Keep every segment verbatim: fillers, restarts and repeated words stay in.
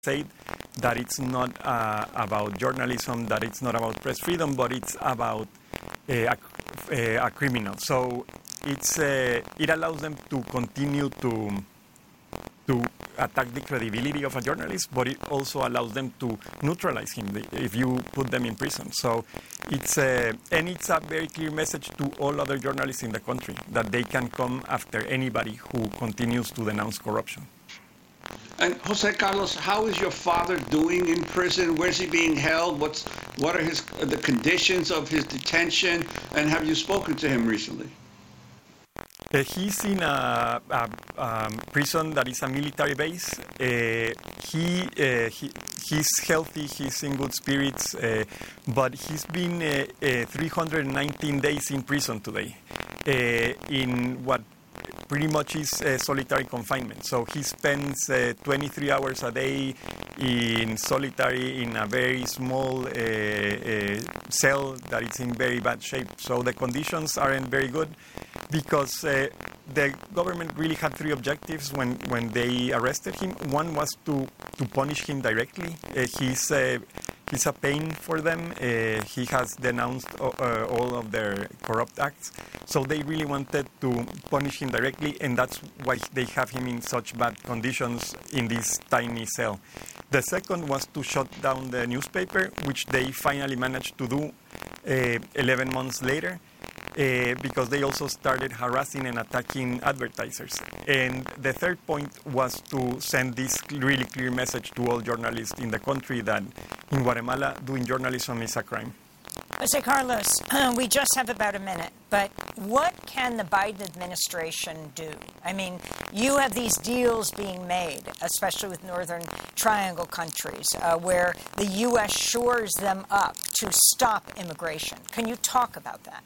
said that it's not uh, about journalism, that it's not about press freedom, but it's about uh, a, a, a criminal. So it's uh, it allows them to continue to to attack the credibility of a journalist, but it also allows them to neutralize him if you put them in prison. So it's a, and it's a very clear message to all other journalists in the country that they can come after anybody who continues to denounce corruption. And Jose Carlos, how is your father doing in prison? Where's he being held? What's what are his the conditions of his detention? And have you spoken to him recently? Uh, he's in a, a um, prison that is a military base. Uh, he, uh, he he's healthy. He's in good spirits, uh, but he's been uh, uh, three hundred nineteen days in prison today, uh, in what pretty much is uh, solitary confinement. So he spends uh, twenty-three hours a day in solitary in a very small uh, uh, cell that is in very bad shape. So the conditions aren't very good because uh, the government really had three objectives when, when they arrested him. One was to, to punish him directly. Uh, he's, uh, he's a pain for them. Uh, he has denounced uh, all of their corrupt acts. So they really wanted to punish him directly, and that's why they have him in such bad conditions in this tiny cell. The second was to shut down the newspaper, which they finally managed to do uh, eleven months later. Uh, because they also started harassing and attacking advertisers. And the third point was to send this really clear message to all journalists in the country that in Guatemala, doing journalism is a crime. Jose Carlos, we just have about a minute, but what can the Biden administration do? I mean, you have these deals being made, especially with Northern Triangle countries, uh, where the U S shores them up to stop immigration. Can you talk about that?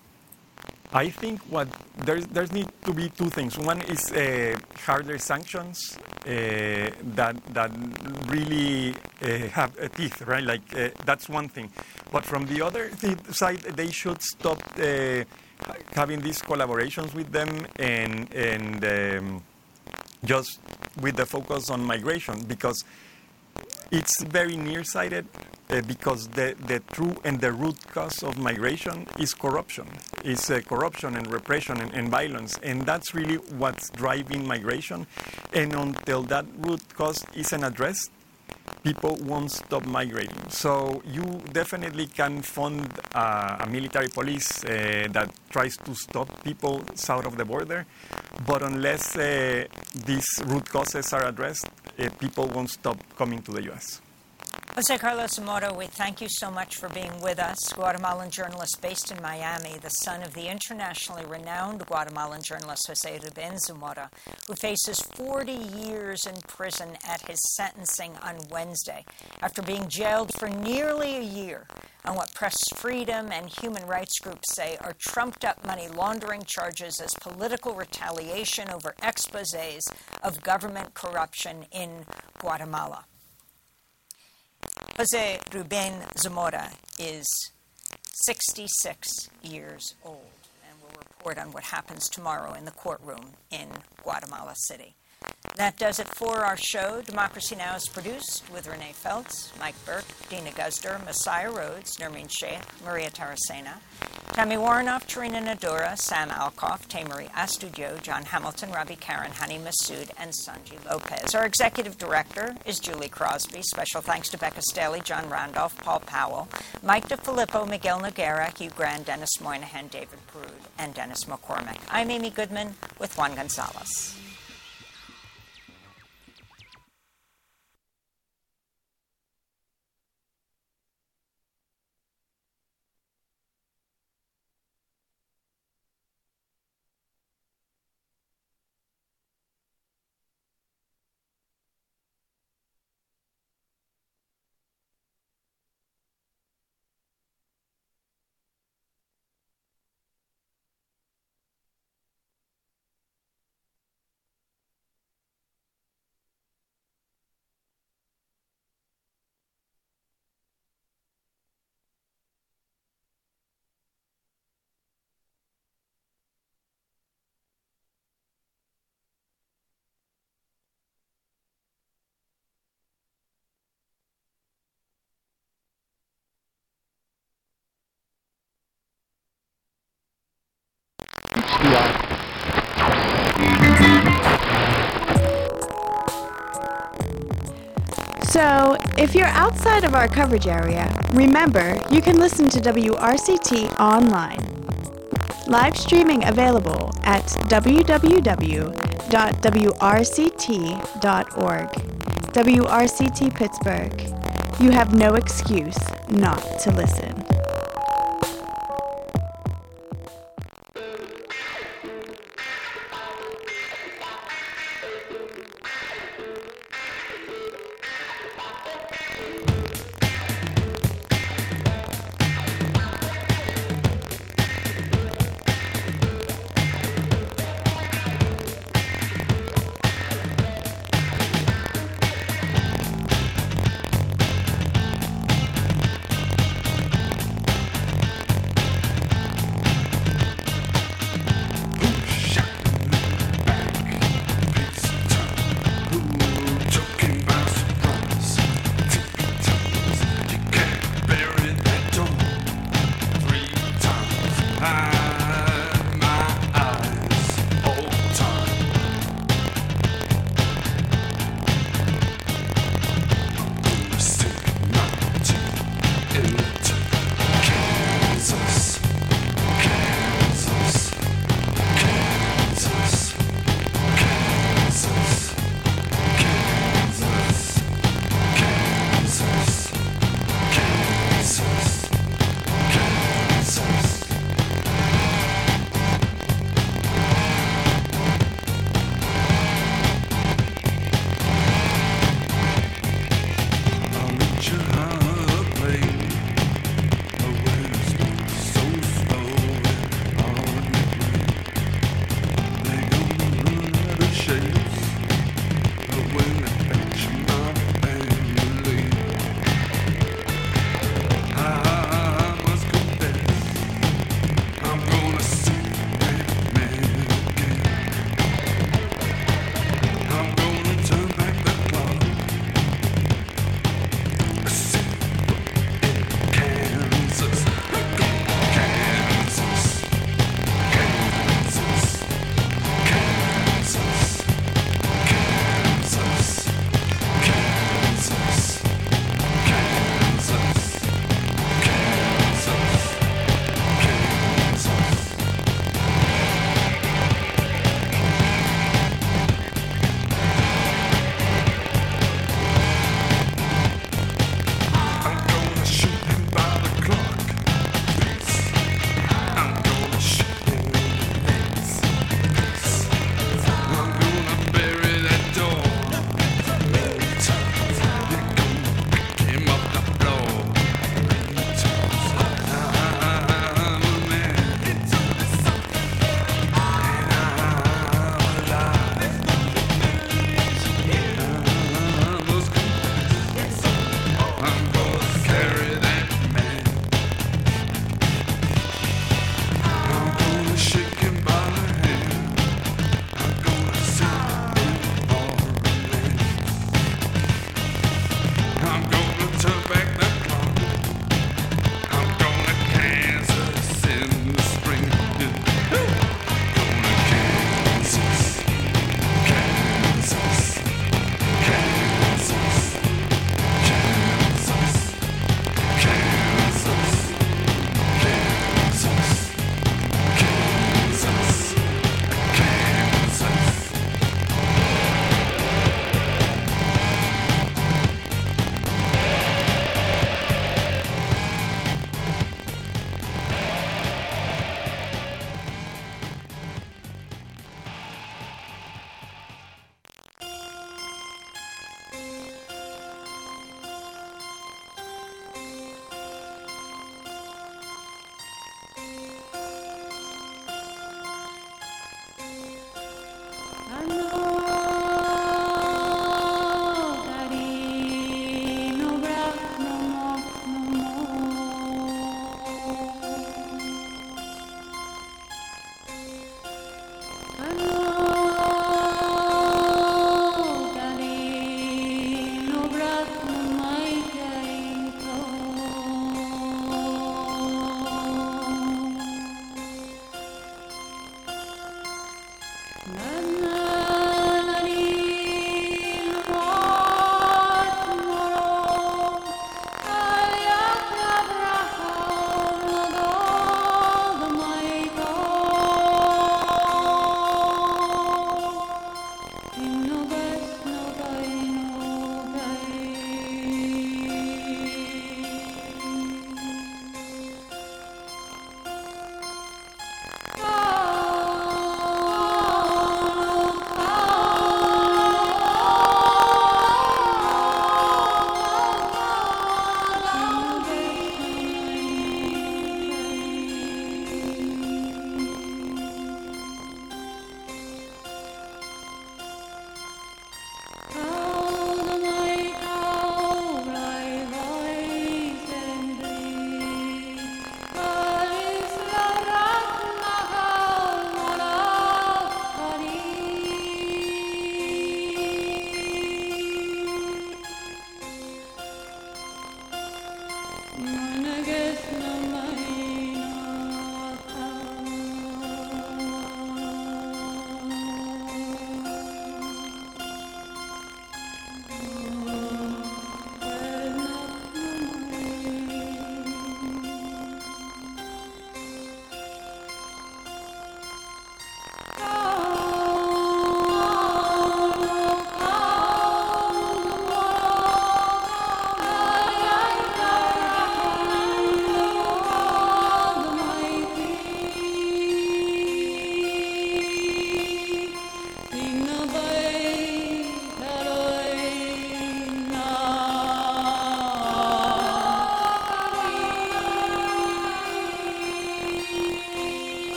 I think what there's there's need to be two things. One is uh, harder sanctions uh, that that really uh, have a teeth, right? Like uh, that's one thing. But from the other th- side, they should stop uh, having these collaborations with them and and um, just with the focus on migration, because it's very nearsighted. Uh, because the, the true and the root cause of migration is corruption. It's uh, corruption and repression and, and violence. And that's really what's driving migration. And until that root cause isn't addressed, people won't stop migrating. So you definitely can fund uh, a military police uh, that tries to stop people south of the border. But unless uh, these root causes are addressed, uh, people won't stop coming to the U S Jose Carlos Zamora, we thank you so much for being with us. Guatemalan journalist based in Miami, the son of the internationally renowned Guatemalan journalist Jose Ruben Zamora, who faces forty years in prison at his sentencing on Wednesday after being jailed for nearly a year on what press freedom and human rights groups say are trumped-up money laundering charges as political retaliation over exposés of government corruption in Guatemala. Jose Ruben Zamora is sixty-six years old and will report on what happens tomorrow in the courtroom in Guatemala City. That does it for our show. Democracy Now! Is produced with Renee Feltz, Mike Burke, Dina Guzder, Messiah Rhodes, Nermeen Sheikh, Maria Taracena, Tammy Warnoff, Tarina Nadura, Sam Alcoff, Tamery Astudio, John Hamilton, Ravi Karen, Hani Masood, and Sanji Lopez. Our executive director is Julie Crosby. Special thanks to Becca Staley, John Randolph, Paul Powell, Mike DeFilippo, Miguel Noguera, Hugh Grant, Dennis Moynihan, David Peroud, and Dennis McCormick. I'm Amy Goodman with Juan Gonzalez. So, if you're outside of our coverage area, remember you can listen to W R C T online. Live streaming available at w w w dot w r c t dot org. W R C T Pittsburgh. You have no excuse not to listen.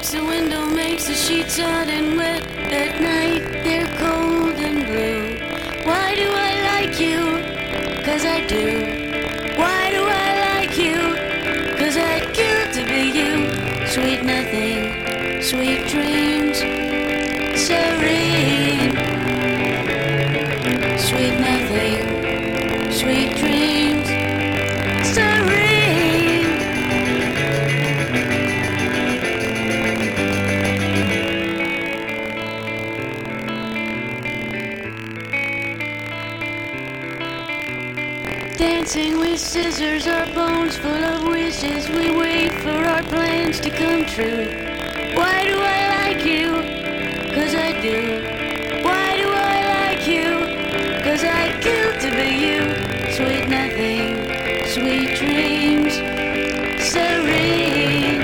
breaks the window, makes the sheets hot and wet. At night they're cold and blue. Why do I like you? 'Cause I do. Why do I like you? 'Cause I'd kill to be you. Sweet nothing, sweet dreams, serene. Sweet nothing, sweet dreams, serene. Dancing with scissors, our bones full of wishes. We wait for our plans to come true. Why do I like you? 'Cause I do. Why do I like you? 'Cause I'd kill to be you. Sweet nothing, sweet dreams, serene.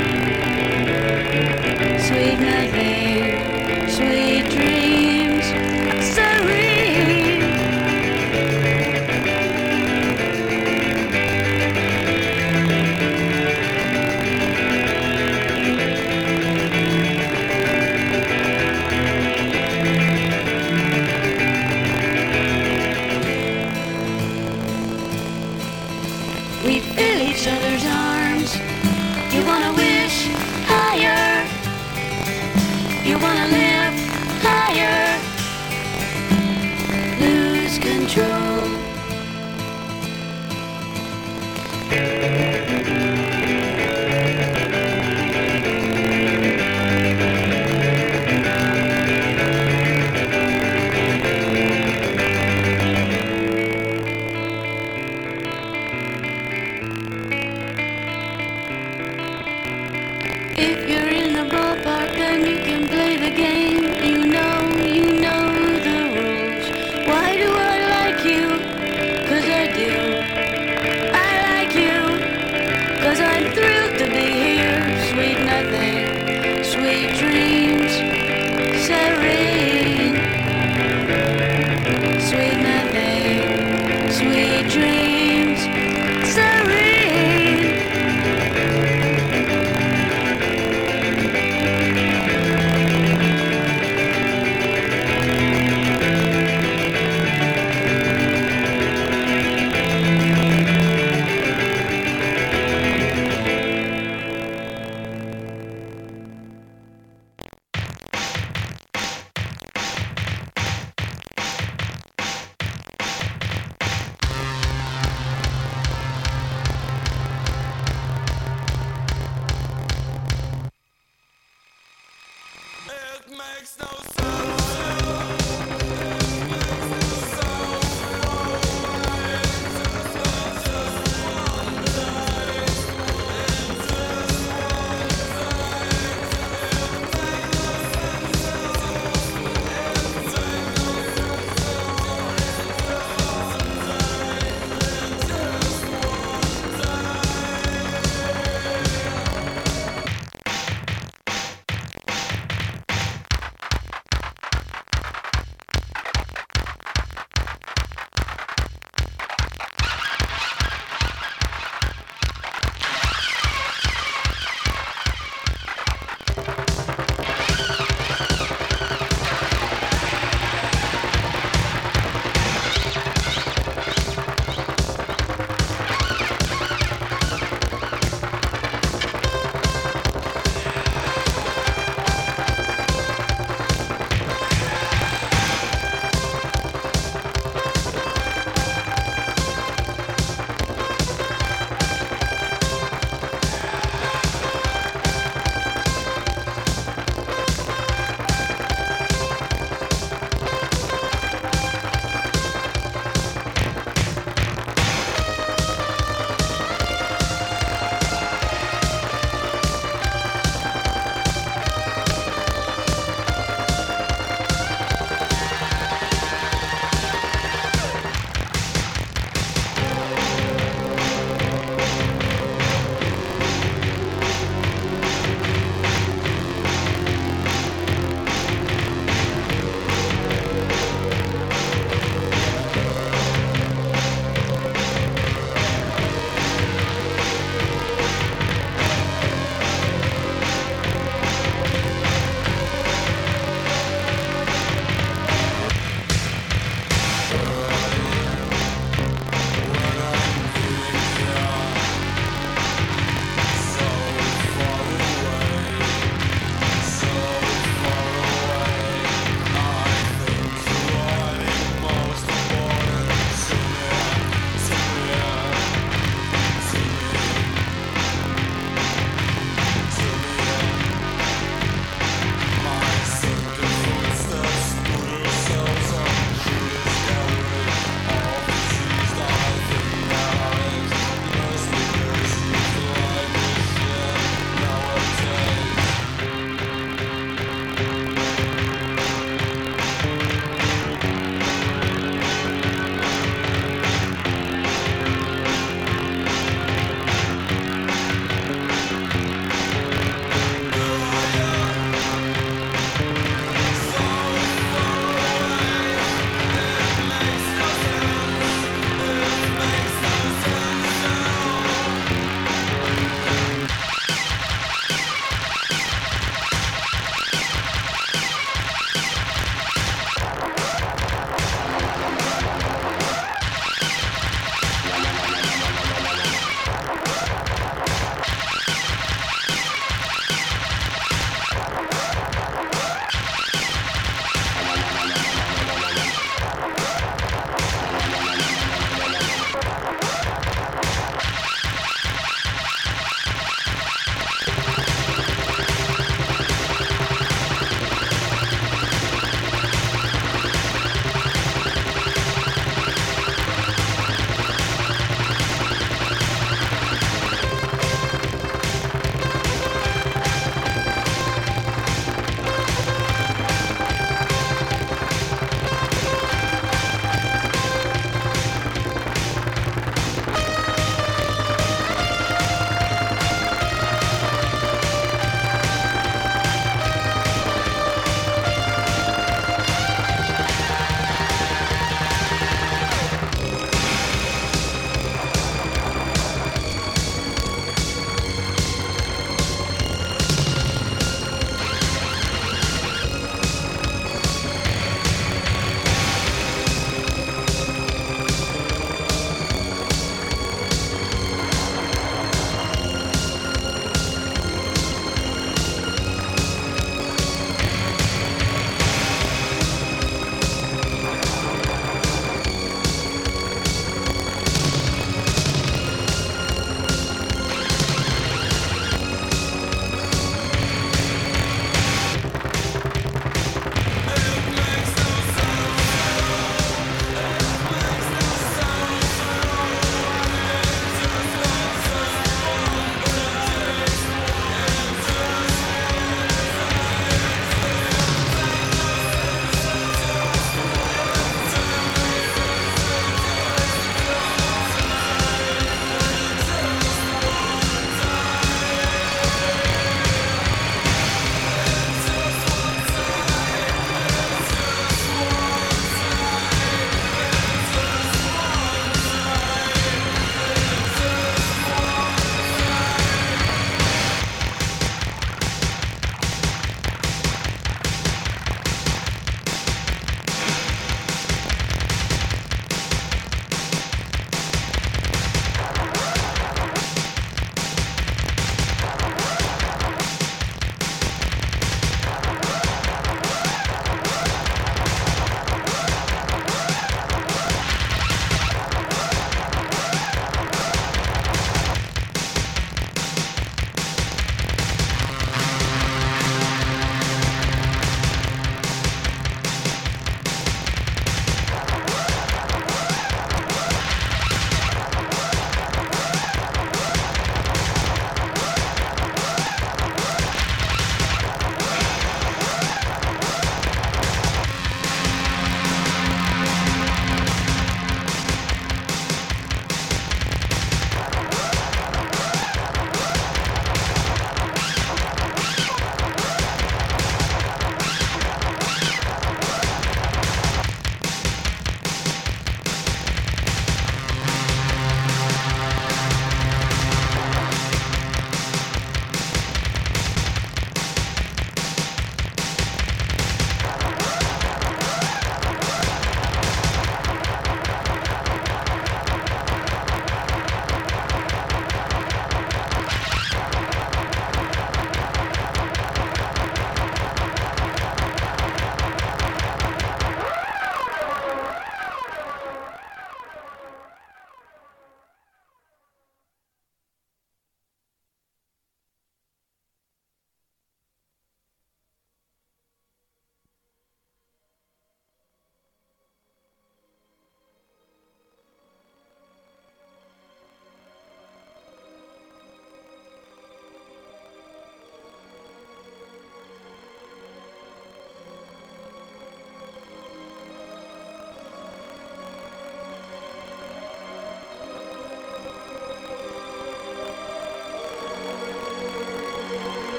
Sweet nothing, sweet dreams, serene. We fill each other's arms. You wanna wish higher. You wanna live higher. Lose control. If you're in the ballpark, then you can play the game. You know, you know the rules. Why do I like you? 'Cause I do. I like you. 'Cause I'm thrilled to be here. Sweet nothing, sweet dreams, serene. Sweet nothing, sweet dreams, serene.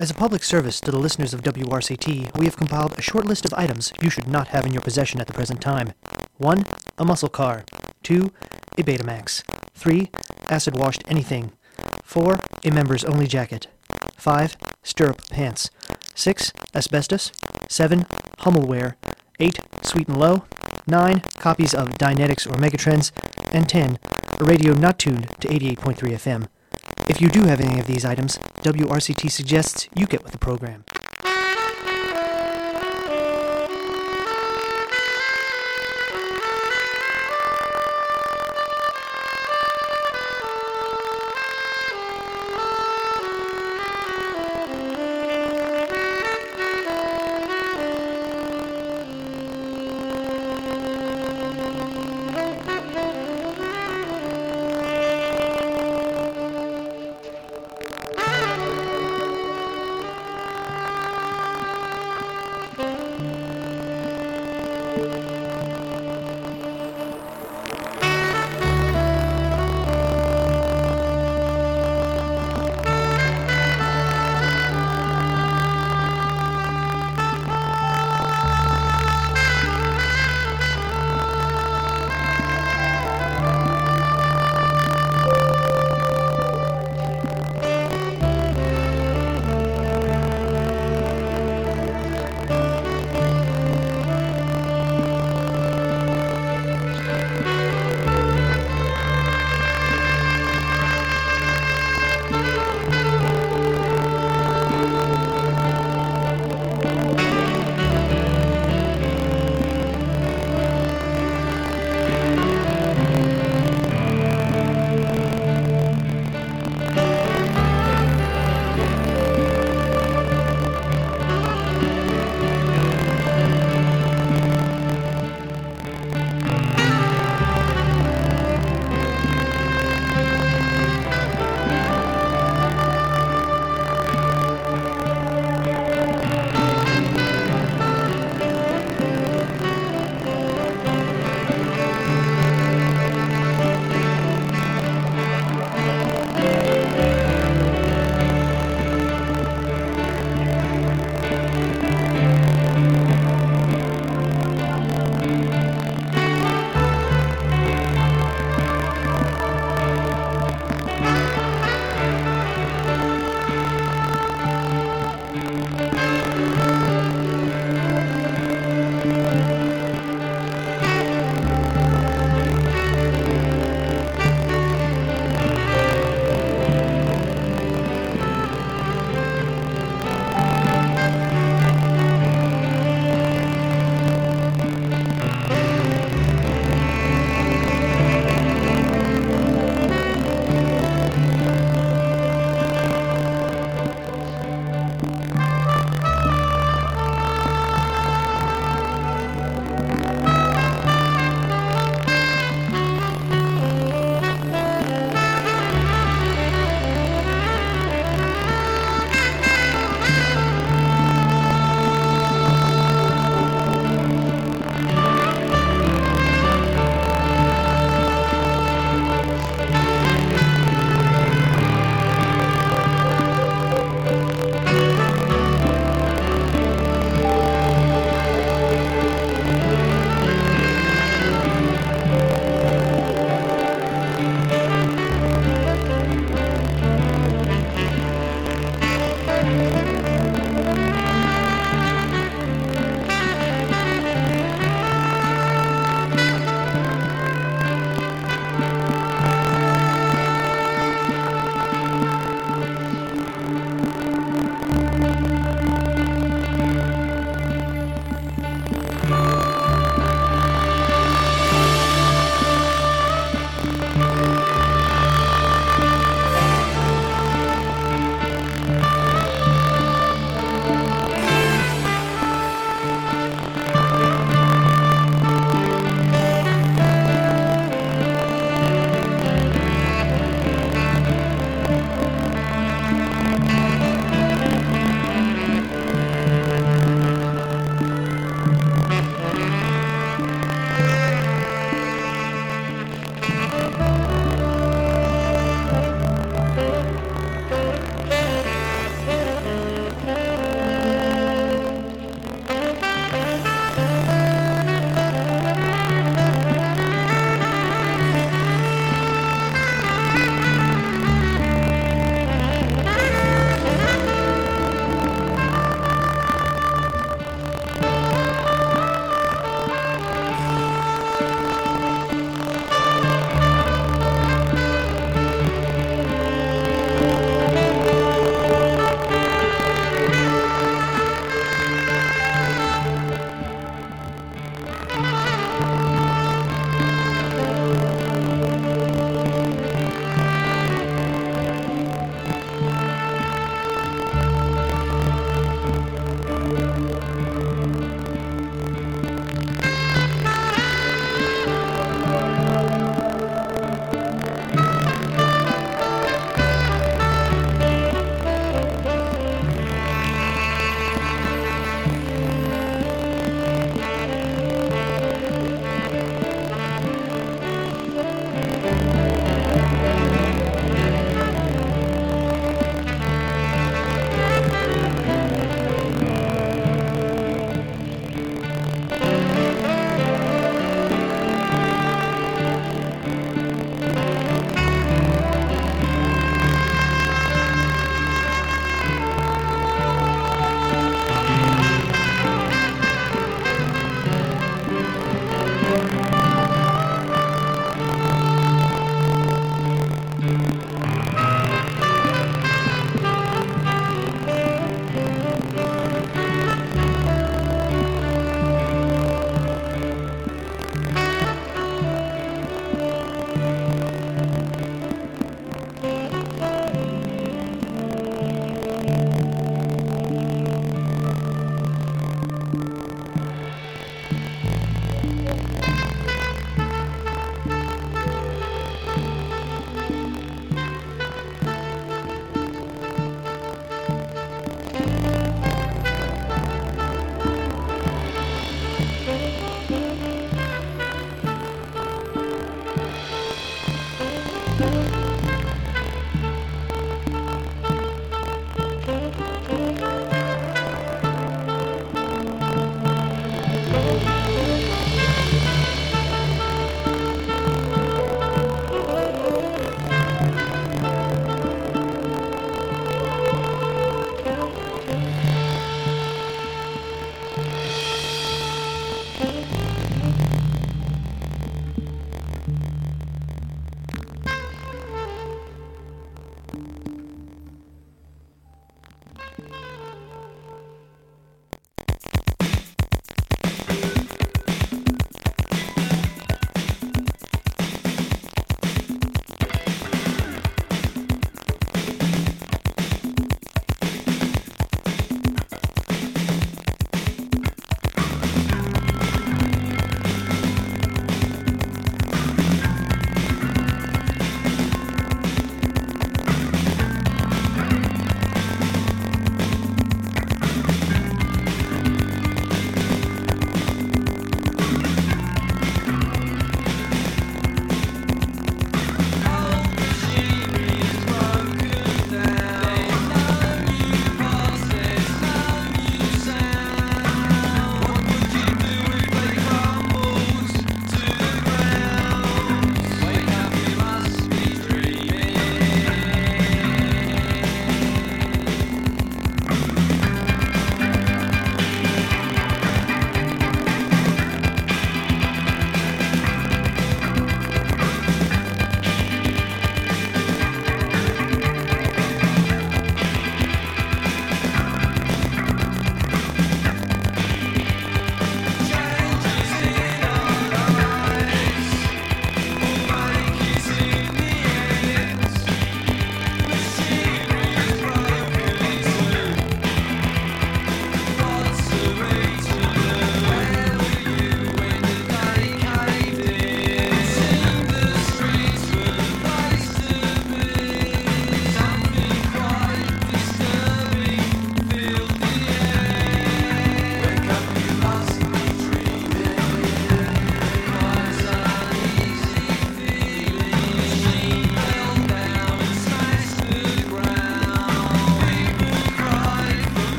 As a public service to the listeners of W R C T, we have compiled a short list of items you should not have in your possession at the present time. one. A muscle car. two. A Betamax. three. Acid-washed anything. four. A members-only jacket. five. Stirrup pants. six. Asbestos. seven. Hummelware. eight. Sweet and Low. nine. Copies of Dynetics or Megatrends. And ten. A radio not tuned to eighty-eight point three F M. If you do have any of these items, W R C T suggests you get with the program.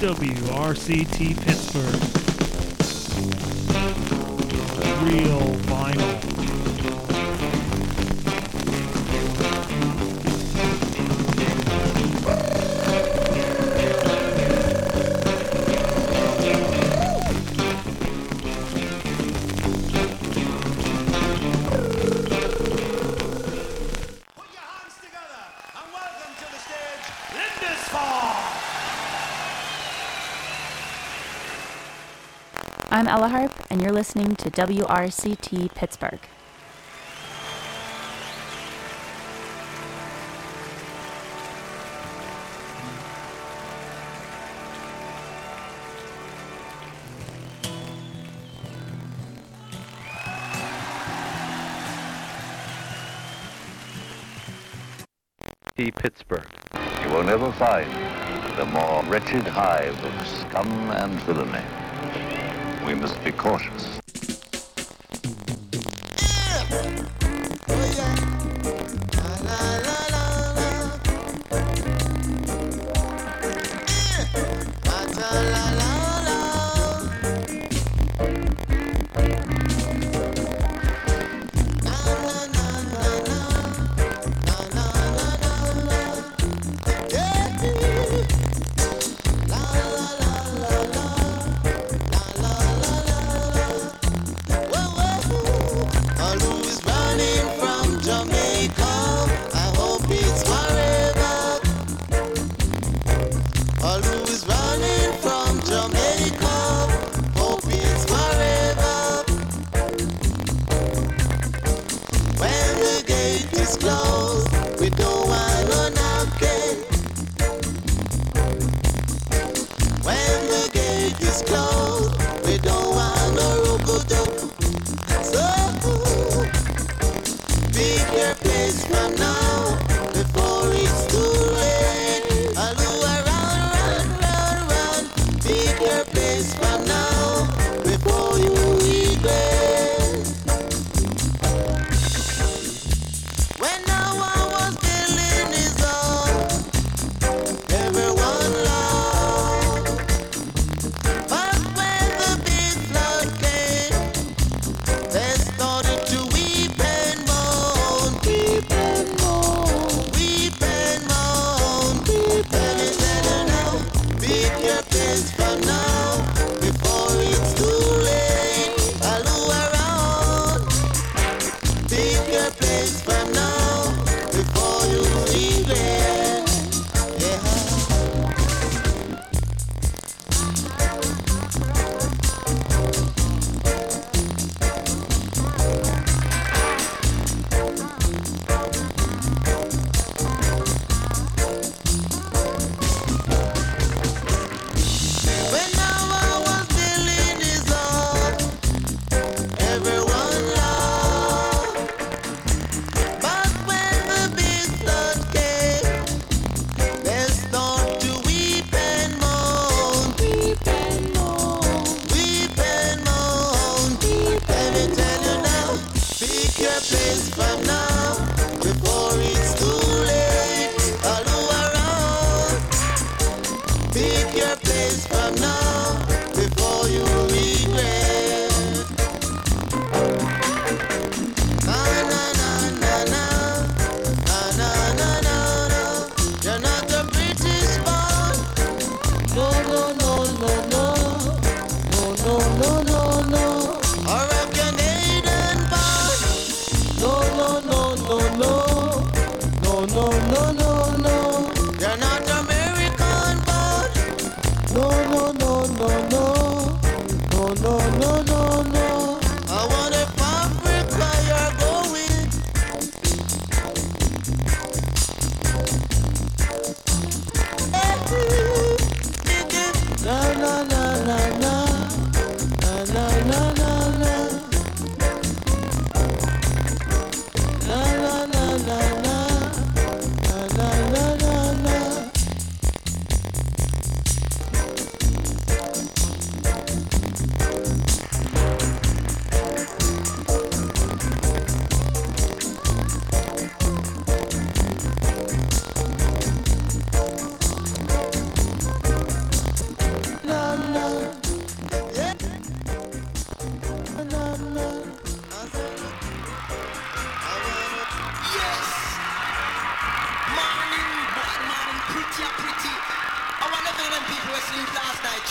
W R C T Pittsburgh. Real vinyl. I'm Ella Harp, and you're listening to W R C T Pittsburgh. Pittsburgh. You will never find the more wretched hive of scum and villainy. We must be cautious.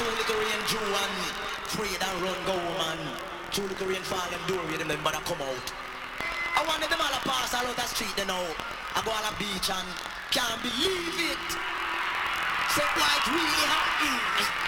Two little rain, Jew and afraid and run go, man. Two little rain fall them door with them, them mother come out. I wanted them all to pass all out the street, you know. I go on a beach and can't believe it. Say, why it really happy?